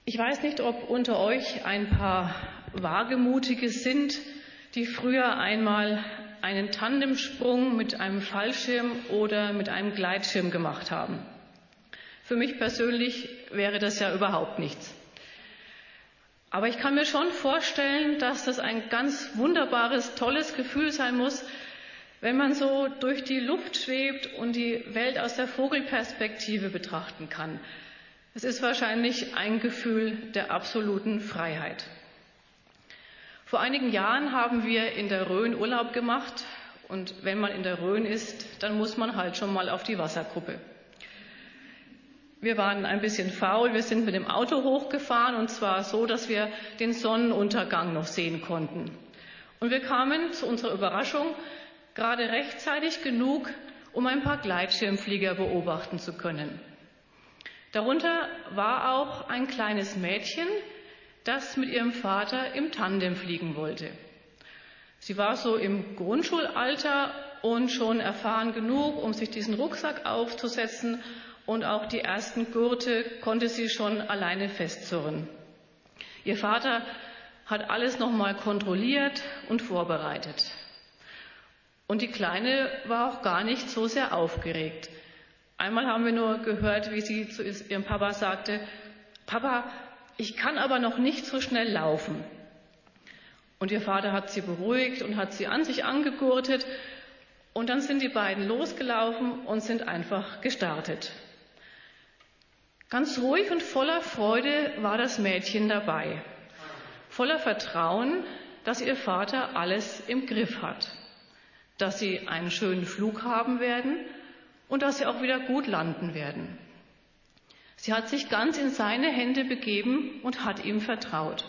Ich weiß nicht, ob unter euch ein paar Wagemutige sind, die früher einmal einen Tandemsprung mit einem Fallschirm oder mit einem Gleitschirm gemacht haben. Für mich persönlich wäre das ja überhaupt nichts. Aber ich kann mir schon vorstellen, dass das ein ganz wunderbares, tolles Gefühl sein muss, wenn man so durch die Luft schwebt und die Welt aus der Vogelperspektive betrachten kann. Es ist wahrscheinlich ein Gefühl der absoluten Freiheit. Vor einigen Jahren haben wir in der Rhön Urlaub gemacht und wenn man in der Rhön ist, dann muss man halt schon mal auf die Wasserkuppe. Wir waren ein bisschen faul, wir sind mit dem Auto hochgefahren und zwar so, dass wir den Sonnenuntergang noch sehen konnten. Und wir kamen zu unserer Überraschung gerade rechtzeitig genug, um ein paar Gleitschirmflieger beobachten zu können. Darunter war auch ein kleines Mädchen, das mit ihrem Vater im Tandem fliegen wollte. Sie war so im Grundschulalter und schon erfahren genug, um sich diesen Rucksack aufzusetzen, und auch die ersten Gurte konnte sie schon alleine festzurren. Ihr Vater hat alles nochmal kontrolliert und vorbereitet. Und die Kleine war auch gar nicht so sehr aufgeregt. Einmal haben wir nur gehört, wie sie zu ihrem Papa sagte: Papa, ich kann aber noch nicht so schnell laufen. Und ihr Vater hat sie beruhigt und hat sie an sich angegurtet. Und dann sind die beiden losgelaufen und sind einfach gestartet. Ganz ruhig und voller Freude war das Mädchen dabei. Voller Vertrauen, dass ihr Vater alles im Griff hat. Dass sie einen schönen Flug haben werden und dass sie auch wieder gut landen werden. Sie hat sich ganz in seine Hände begeben und hat ihm vertraut.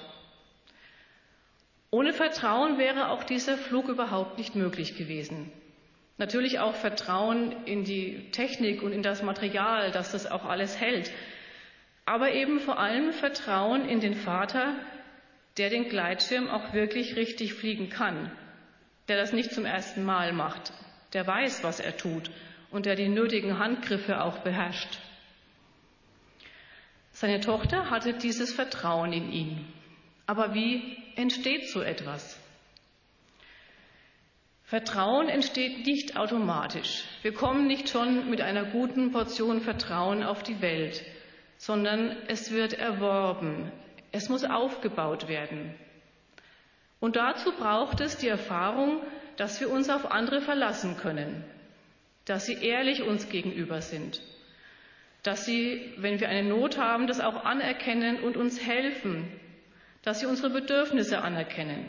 Ohne Vertrauen wäre auch dieser Flug überhaupt nicht möglich gewesen. Natürlich auch Vertrauen in die Technik und in das Material, dass das auch alles hält. Aber eben vor allem Vertrauen in den Vater, der den Gleitschirm auch wirklich richtig fliegen kann, der das nicht zum ersten Mal macht, der weiß, was er tut und der die nötigen Handgriffe auch beherrscht. Seine Tochter hatte dieses Vertrauen in ihn. Aber wie entsteht so etwas? Vertrauen entsteht nicht automatisch. Wir kommen nicht schon mit einer guten Portion Vertrauen auf die Welt, sondern es wird erworben. Es muss aufgebaut werden. Und dazu braucht es die Erfahrung, dass wir uns auf andere verlassen können, dass sie ehrlich uns gegenüber sind, dass sie, wenn wir eine Not haben, das auch anerkennen und uns helfen, dass sie unsere Bedürfnisse anerkennen.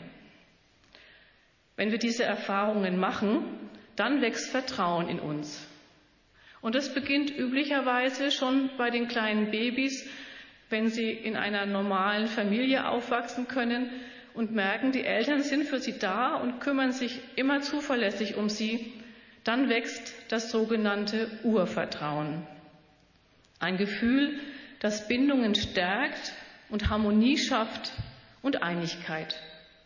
Wenn wir diese Erfahrungen machen, dann wächst Vertrauen in uns. Und das beginnt üblicherweise schon bei den kleinen Babys, wenn sie in einer normalen Familie aufwachsen können und merken, die Eltern sind für sie da und kümmern sich immer zuverlässig um sie, dann wächst das sogenannte Urvertrauen. Ein Gefühl, das Bindungen stärkt und Harmonie schafft und Einigkeit.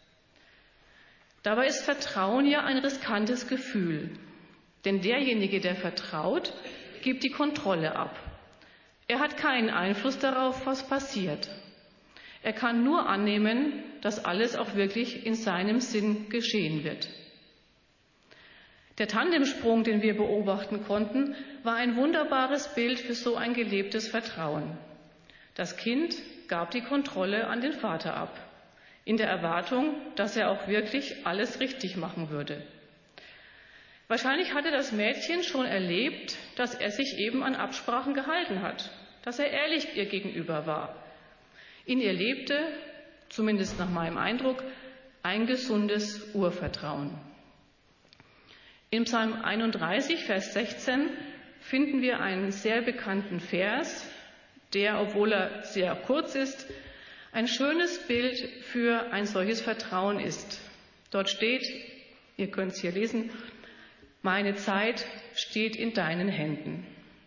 Dabei ist Vertrauen ja ein riskantes Gefühl, denn derjenige, der vertraut, gibt die Kontrolle ab. Er hat keinen Einfluss darauf, was passiert. Er kann nur annehmen, dass alles auch wirklich in seinem Sinn geschehen wird. Der Tandemsprung, den wir beobachten konnten, war ein wunderbares Bild für so ein gelebtes Vertrauen. Das Kind gab die Kontrolle an den Vater ab, in der Erwartung, dass er auch wirklich alles richtig machen würde. Wahrscheinlich hatte das Mädchen schon erlebt, dass er sich eben an Absprachen gehalten hat, dass er ehrlich ihr gegenüber war. In ihr lebte, zumindest nach meinem Eindruck, ein gesundes Urvertrauen. Im Psalm 31, Vers 16 finden wir einen sehr bekannten Vers, der, obwohl er sehr kurz ist, ein schönes Bild für ein solches Vertrauen ist. Dort steht, ihr könnt es hier lesen: Meine Zeit steht in deinen Händen.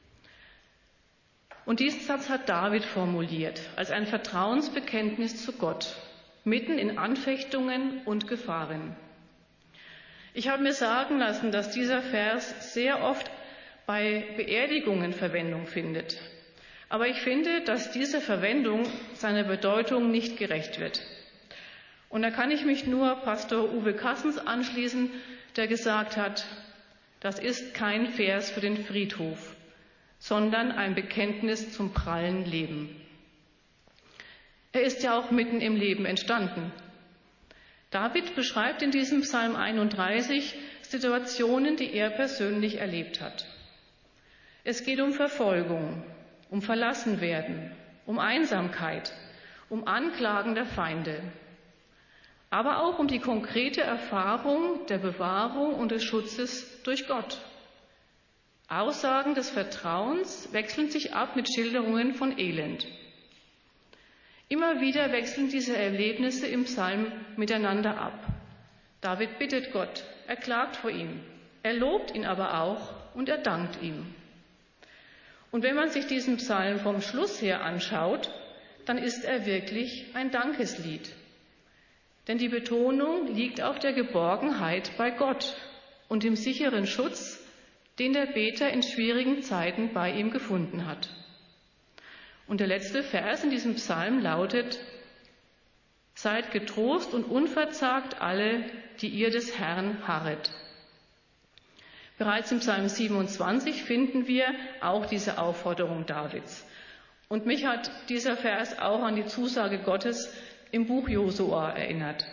Und diesen Satz hat David formuliert als ein Vertrauensbekenntnis zu Gott, mitten in Anfechtungen und Gefahren. Ich habe mir sagen lassen, dass dieser Vers sehr oft bei Beerdigungen Verwendung findet. Aber ich finde, dass diese Verwendung seiner Bedeutung nicht gerecht wird. Und da kann ich mich nur Pastor Uwe Kassens anschließen, der gesagt hat, das ist kein Vers für den Friedhof, sondern ein Bekenntnis zum prallen Leben. Er ist ja auch mitten im Leben entstanden. David beschreibt in diesem Psalm 31 Situationen, die er persönlich erlebt hat. Es geht um Verfolgung, um Verlassenwerden, um Einsamkeit, um Anklagen der Feinde, aber auch um die konkrete Erfahrung der Bewahrung und des Schutzes durch Gott. Aussagen des Vertrauens wechseln sich ab mit Schilderungen von Elend. Immer wieder wechseln diese Erlebnisse im Psalm miteinander ab. David bittet Gott, er klagt vor ihm, er lobt ihn aber auch und er dankt ihm. Und wenn man sich diesen Psalm vom Schluss her anschaut, dann ist er wirklich ein Dankeslied. Denn die Betonung liegt auf der Geborgenheit bei Gott und dem sicheren Schutz, den der Beter in schwierigen Zeiten bei ihm gefunden hat. Und der letzte Vers in diesem Psalm lautet: Seid getrost und unverzagt alle, die ihr des Herrn harret. Bereits im Psalm 27 finden wir auch diese Aufforderung Davids. Und mich hat dieser Vers auch an die Zusage Gottes im Buch Josua erinnert.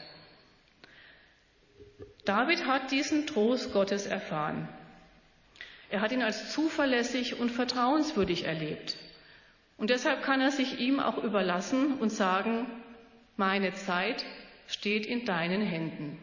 David hat diesen Trost Gottes erfahren. Er hat ihn als zuverlässig und vertrauenswürdig erlebt. Und deshalb kann er sich ihm auch überlassen und sagen, meine Zeit steht in deinen Händen.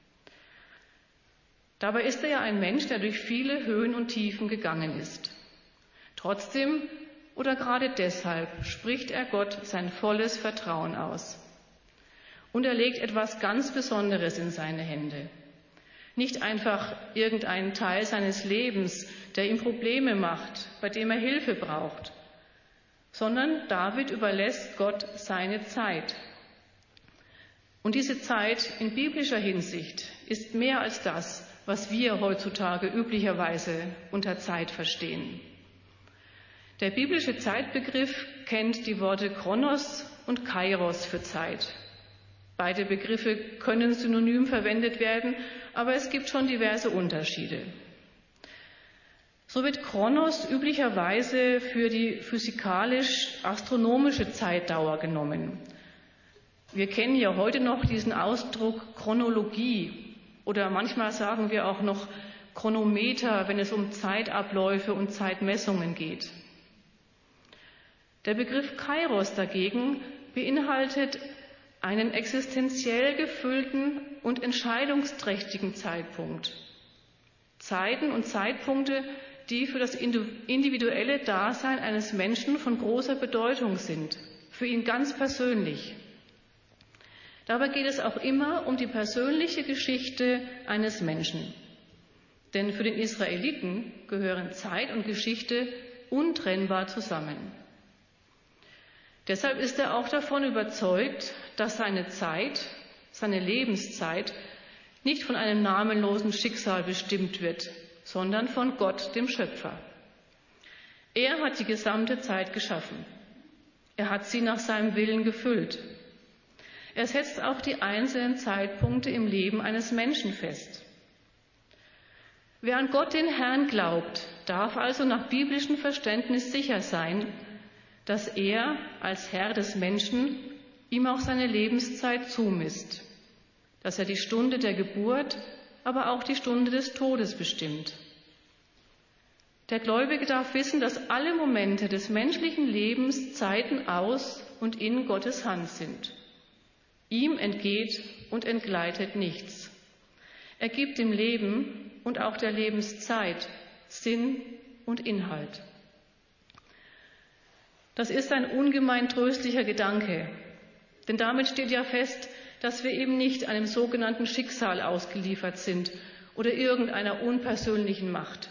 Dabei ist er ja ein Mensch, der durch viele Höhen und Tiefen gegangen ist. Trotzdem oder gerade deshalb spricht er Gott sein volles Vertrauen aus. Und er legt etwas ganz Besonderes in seine Hände. Nicht einfach irgendeinen Teil seines Lebens, der ihm Probleme macht, bei dem er Hilfe braucht, sondern David überlässt Gott seine Zeit. Und diese Zeit in biblischer Hinsicht ist mehr als das, was wir heutzutage üblicherweise unter Zeit verstehen. Der biblische Zeitbegriff kennt die Worte Chronos und Kairos für Zeit. Beide Begriffe können synonym verwendet werden, aber es gibt schon diverse Unterschiede. So wird Chronos üblicherweise für die physikalisch-astronomische Zeitdauer genommen. Wir kennen ja heute noch diesen Ausdruck Chronologie oder manchmal sagen wir auch noch Chronometer, wenn es um Zeitabläufe und Zeitmessungen geht. Der Begriff Kairos dagegen beinhaltet einen existenziell gefüllten und entscheidungsträchtigen Zeitpunkt. Zeiten und Zeitpunkte, die für das individuelle Dasein eines Menschen von großer Bedeutung sind, für ihn ganz persönlich. Dabei geht es auch immer um die persönliche Geschichte eines Menschen. Denn für den Israeliten gehören Zeit und Geschichte untrennbar zusammen. Deshalb ist er auch davon überzeugt, dass seine Zeit, seine Lebenszeit, nicht von einem namenlosen Schicksal bestimmt wird, sondern von Gott, dem Schöpfer. Er hat die gesamte Zeit geschaffen. Er hat sie nach seinem Willen gefüllt. Er setzt auch die einzelnen Zeitpunkte im Leben eines Menschen fest. Wer an Gott, den Herrn, glaubt, darf also nach biblischem Verständnis sicher sein, dass er als Herr des Menschen ihm auch seine Lebenszeit zumisst, dass er die Stunde der Geburt, aber auch die Stunde des Todes bestimmt. Der Gläubige darf wissen, dass alle Momente des menschlichen Lebens Zeiten aus und in Gottes Hand sind. Ihm entgeht und entgleitet nichts. Er gibt dem Leben und auch der Lebenszeit Sinn und Inhalt. Das ist ein ungemein tröstlicher Gedanke, denn damit steht ja fest, dass wir eben nicht einem sogenannten Schicksal ausgeliefert sind oder irgendeiner unpersönlichen Macht.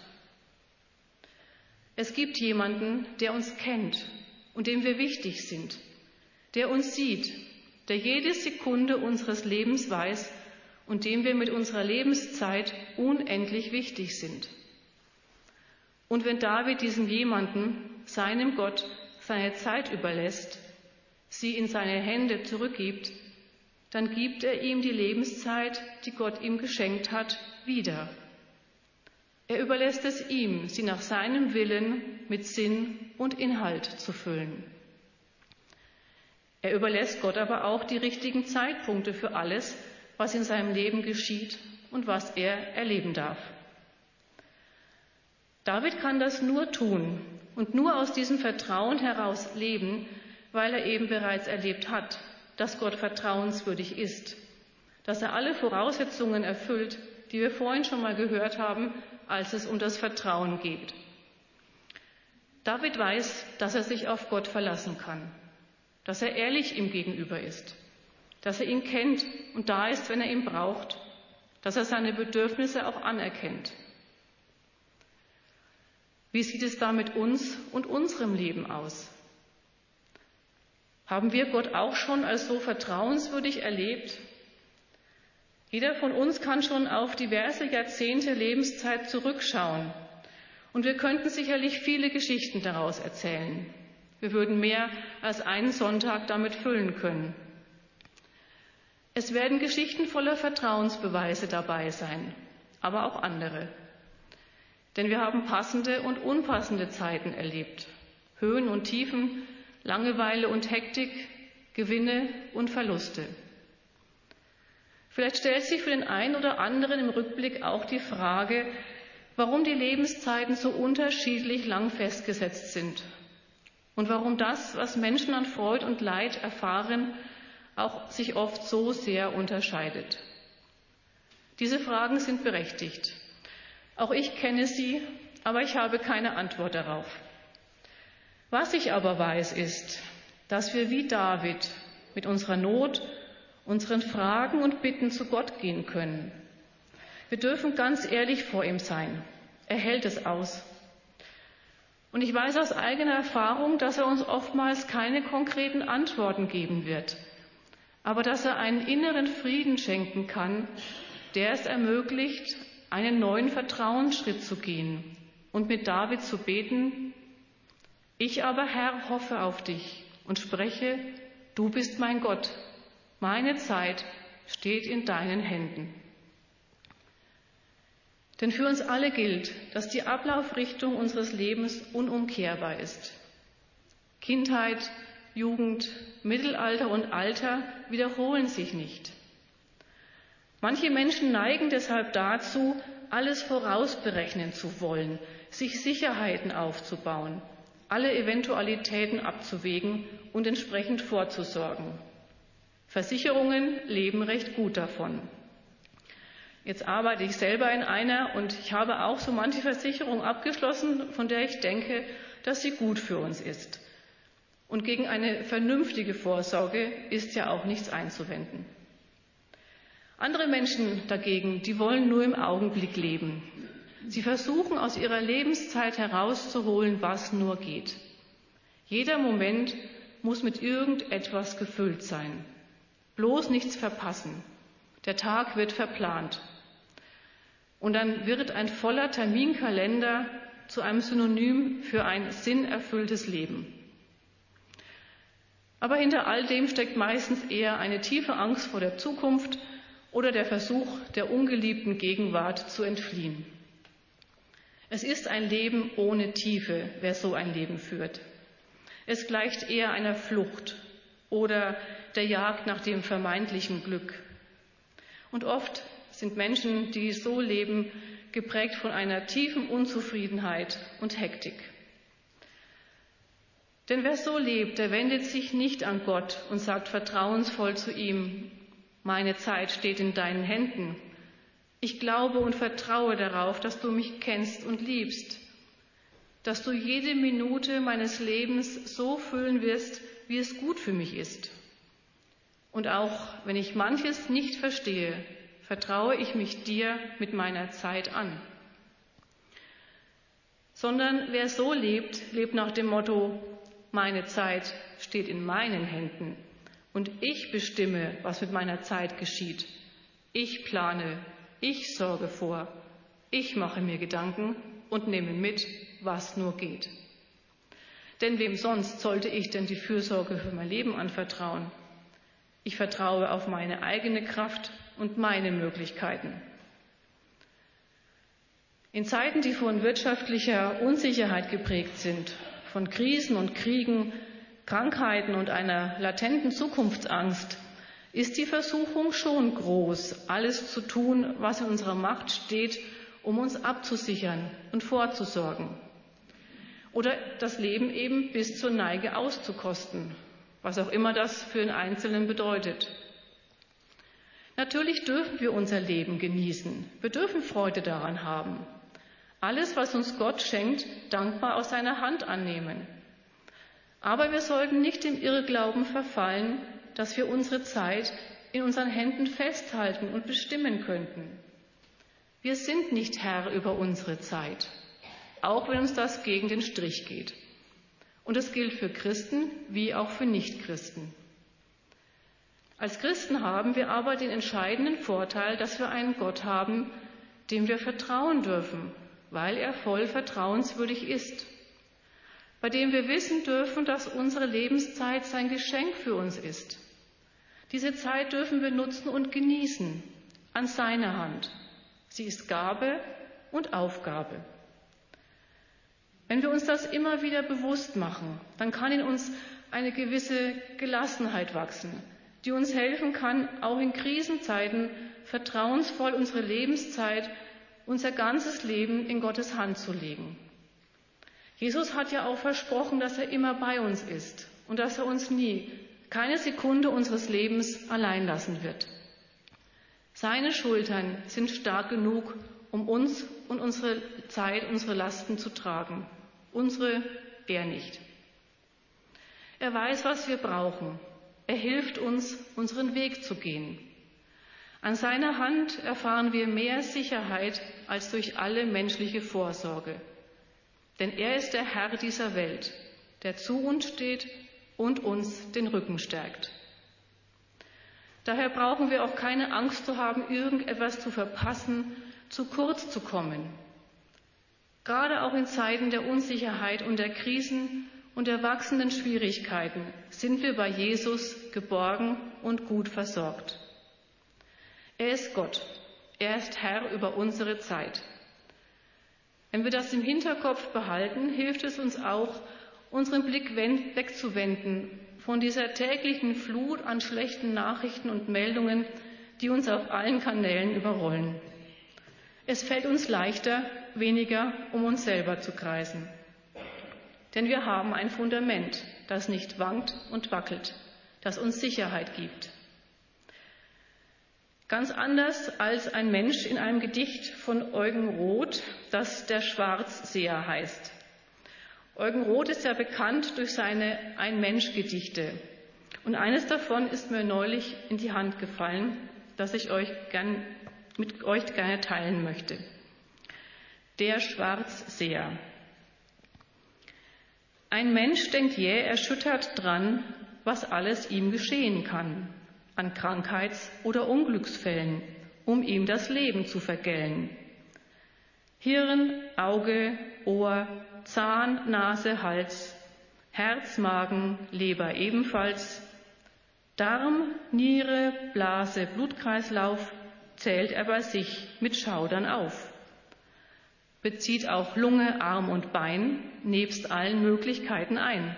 Es gibt jemanden, der uns kennt und dem wir wichtig sind, der uns sieht, der jede Sekunde unseres Lebens weiß und dem wir mit unserer Lebenszeit unendlich wichtig sind. Und wenn David diesem jemanden, seinem Gott, seine Zeit überlässt, sie in seine Hände zurückgibt, dann gibt er ihm die Lebenszeit, die Gott ihm geschenkt hat, wieder. Er überlässt es ihm, sie nach seinem Willen mit Sinn und Inhalt zu füllen. Er überlässt Gott aber auch die richtigen Zeitpunkte für alles, was in seinem Leben geschieht und was er erleben darf. David kann das nur tun und nur aus diesem Vertrauen heraus leben, weil er eben bereits erlebt hat, dass Gott vertrauenswürdig ist, dass er alle Voraussetzungen erfüllt, die wir vorhin schon mal gehört haben, als es um das Vertrauen geht. David weiß, dass er sich auf Gott verlassen kann, dass er ehrlich ihm gegenüber ist, dass er ihn kennt und da ist, wenn er ihn braucht, dass er seine Bedürfnisse auch anerkennt. Wie sieht es da mit uns und unserem Leben aus? Haben wir Gott auch schon als so vertrauenswürdig erlebt? Jeder von uns kann schon auf diverse Jahrzehnte Lebenszeit zurückschauen. Und wir könnten sicherlich viele Geschichten daraus erzählen. Wir würden mehr als einen Sonntag damit füllen können. Es werden Geschichten voller Vertrauensbeweise dabei sein, aber auch andere. Denn wir haben passende und unpassende Zeiten erlebt. Höhen und Tiefen, Langeweile und Hektik, Gewinne und Verluste. Vielleicht stellt sich für den einen oder anderen im Rückblick auch die Frage, warum die Lebenszeiten so unterschiedlich lang festgesetzt sind und warum das, was Menschen an Freud und Leid erfahren, auch sich oft so sehr unterscheidet. Diese Fragen sind berechtigt. Auch ich kenne sie, aber ich habe keine Antwort darauf. Was ich aber weiß, ist, dass wir wie David mit unserer Not, unseren Fragen und Bitten zu Gott gehen können. Wir dürfen ganz ehrlich vor ihm sein. Er hält es aus. Und ich weiß aus eigener Erfahrung, dass er uns oftmals keine konkreten Antworten geben wird, aber dass er einen inneren Frieden schenken kann, der es ermöglicht, einen neuen Vertrauensschritt zu gehen und mit David zu beten: Ich aber, Herr, hoffe auf dich und spreche: Du bist mein Gott. Meine Zeit steht in deinen Händen. Denn für uns alle gilt, dass die Ablaufrichtung unseres Lebens unumkehrbar ist. Kindheit, Jugend, Mittelalter und Alter wiederholen sich nicht. Manche Menschen neigen deshalb dazu, alles vorausberechnen zu wollen, sich Sicherheiten aufzubauen, alle Eventualitäten abzuwägen und entsprechend vorzusorgen. Versicherungen leben recht gut davon. Jetzt arbeite ich selber in einer und ich habe auch so manche Versicherung abgeschlossen, von der ich denke, dass sie gut für uns ist. Und gegen eine vernünftige Vorsorge ist ja auch nichts einzuwenden. Andere Menschen dagegen, die wollen nur im Augenblick leben. Sie versuchen aus ihrer Lebenszeit herauszuholen, was nur geht. Jeder Moment muss mit irgendetwas gefüllt sein. Bloß nichts verpassen. Der Tag wird verplant. Und dann wird ein voller Terminkalender zu einem Synonym für ein sinnerfülltes Leben. Aber hinter all dem steckt meistens eher eine tiefe Angst vor der Zukunft oder der Versuch, der ungeliebten Gegenwart zu entfliehen. Es ist ein Leben ohne Tiefe, wer so ein Leben führt. Es gleicht eher einer Flucht oder der Jagd nach dem vermeintlichen Glück. Und oft sind Menschen, die so leben, geprägt von einer tiefen Unzufriedenheit und Hektik. Denn wer so lebt, der wendet sich nicht an Gott und sagt vertrauensvoll zu ihm: Meine Zeit steht in deinen Händen. Ich glaube und vertraue darauf, dass du mich kennst und liebst, dass du jede Minute meines Lebens so füllen wirst, wie es gut für mich ist. Und auch wenn ich manches nicht verstehe, vertraue ich mich dir mit meiner Zeit an. Sondern wer so lebt, lebt nach dem Motto: Meine Zeit steht in meinen Händen und ich bestimme, was mit meiner Zeit geschieht. Ich plane, ich sorge vor, ich mache mir Gedanken und nehme mit, was nur geht. Denn wem sonst sollte ich denn die Fürsorge für mein Leben anvertrauen? Ich vertraue auf meine eigene Kraft und meine Möglichkeiten. In Zeiten, die von wirtschaftlicher Unsicherheit geprägt sind, von Krisen und Kriegen, Krankheiten und einer latenten Zukunftsangst, ist die Versuchung schon groß, alles zu tun, was in unserer Macht steht, um uns abzusichern und vorzusorgen. Oder das Leben eben bis zur Neige auszukosten, was auch immer das für den Einzelnen bedeutet. Natürlich dürfen wir unser Leben genießen. Wir dürfen Freude daran haben. Alles, was uns Gott schenkt, dankbar aus seiner Hand annehmen. Aber wir sollten nicht dem Irrglauben verfallen, dass wir unsere Zeit in unseren Händen festhalten und bestimmen könnten. Wir sind nicht Herr über unsere Zeit, auch wenn uns das gegen den Strich geht. Und es gilt für Christen wie auch für Nichtchristen. Als Christen haben wir aber den entscheidenden Vorteil, dass wir einen Gott haben, dem wir vertrauen dürfen, weil er voll vertrauenswürdig ist, bei dem wir wissen dürfen, dass unsere Lebenszeit sein Geschenk für uns ist. Diese Zeit dürfen wir nutzen und genießen, an seiner Hand. Sie ist Gabe und Aufgabe. Wenn wir uns das immer wieder bewusst machen, dann kann in uns eine gewisse Gelassenheit wachsen, die uns helfen kann, auch in Krisenzeiten vertrauensvoll unsere Lebenszeit, unser ganzes Leben in Gottes Hand zu legen. Jesus hat ja auch versprochen, dass er immer bei uns ist und dass er uns nie, keine Sekunde unseres Lebens allein lassen wird. Seine Schultern sind stark genug, um uns und unsere Zeit, unsere Lasten zu tragen. Unsere er nicht. Er weiß, was wir brauchen. Er hilft uns, unseren Weg zu gehen. An seiner Hand erfahren wir mehr Sicherheit als durch alle menschliche Vorsorge. Denn er ist der Herr dieser Welt, der zu uns steht und uns den Rücken stärkt. Daher brauchen wir auch keine Angst zu haben, irgendetwas zu verpassen, zu kurz zu kommen. Gerade auch in Zeiten der Unsicherheit und der Krisen und der wachsenden Schwierigkeiten sind wir bei Jesus geborgen und gut versorgt. Er ist Gott, er ist Herr über unsere Zeit. Wenn wir das im Hinterkopf behalten, hilft es uns auch, unseren Blick wegzuwenden von dieser täglichen Flut an schlechten Nachrichten und Meldungen, die uns auf allen Kanälen überrollen. Es fällt uns leichter, weniger um uns selber zu kreisen. Denn wir haben ein Fundament, das nicht wankt und wackelt, das uns Sicherheit gibt. Ganz anders als ein Mensch in einem Gedicht von Eugen Roth, das der Schwarzseher heißt. Eugen Roth ist ja bekannt durch seine Ein-Mensch-Gedichte. Und eines davon ist mir neulich in die Hand gefallen, das ich mit euch gerne teilen möchte. Der Schwarzseher. Ein Mensch denkt jäh erschüttert dran, was alles ihm geschehen kann, an Krankheits- oder Unglücksfällen, um ihm das Leben zu vergällen. Hirn, Auge, Ohr, Zahn, Nase, Hals, Herz, Magen, Leber ebenfalls, Darm, Niere, Blase, Blutkreislauf zählt er bei sich mit Schaudern auf. Bezieht auch Lunge, Arm und Bein nebst allen Möglichkeiten ein.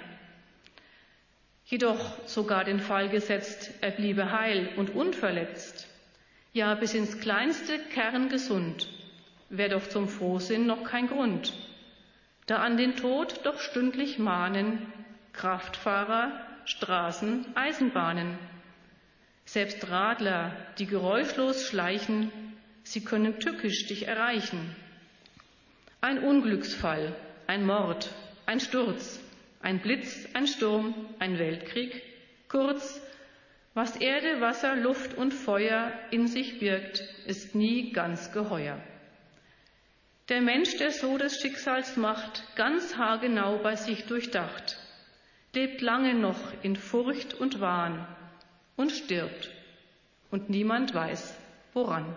Jedoch sogar den Fall gesetzt, er bliebe heil und unverletzt, ja bis ins kleinste Kern gesund, wär doch zum Frohsinn noch kein Grund, da an den Tod doch stündlich mahnen Kraftfahrer, Straßen, Eisenbahnen. Selbst Radler, die geräuschlos schleichen, sie können tückisch dich erreichen. Ein Unglücksfall, ein Mord, ein Sturz, ein Blitz, ein Sturm, ein Weltkrieg, kurz, was Erde, Wasser, Luft und Feuer in sich birgt, ist nie ganz geheuer. Der Mensch, der so des Schicksals Macht ganz haargenau bei sich durchdacht, lebt lange noch in Furcht und Wahn und stirbt, und niemand weiß, woran.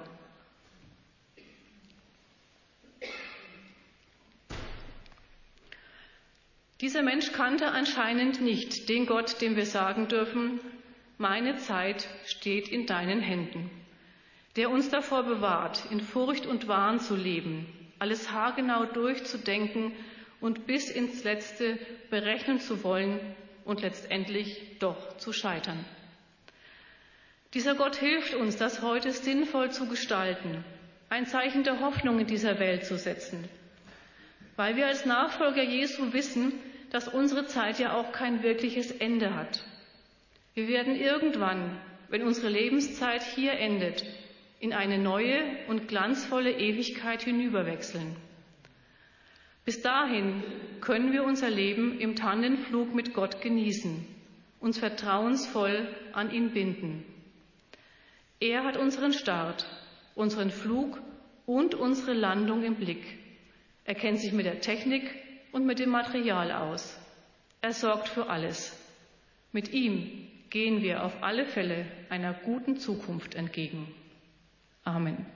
Dieser Mensch kannte anscheinend nicht den Gott, dem wir sagen dürfen, meine Zeit steht in deinen Händen, der uns davor bewahrt, in Furcht und Wahn zu leben, alles haargenau durchzudenken und bis ins Letzte berechnen zu wollen und letztendlich doch zu scheitern. Dieser Gott hilft uns, das heute sinnvoll zu gestalten, ein Zeichen der Hoffnung in dieser Welt zu setzen, weil wir als Nachfolger Jesu wissen, dass unsere Zeit ja auch kein wirkliches Ende hat. Wir werden irgendwann, wenn unsere Lebenszeit hier endet, in eine neue und glanzvolle Ewigkeit hinüberwechseln. Bis dahin können wir unser Leben im Tandemflug mit Gott genießen, uns vertrauensvoll an ihn binden. Er hat unseren Start, unseren Flug und unsere Landung im Blick. Er kennt sich mit der Technik und mit dem Material aus. Er sorgt für alles. Mit ihm gehen wir auf alle Fälle einer guten Zukunft entgegen. Amen.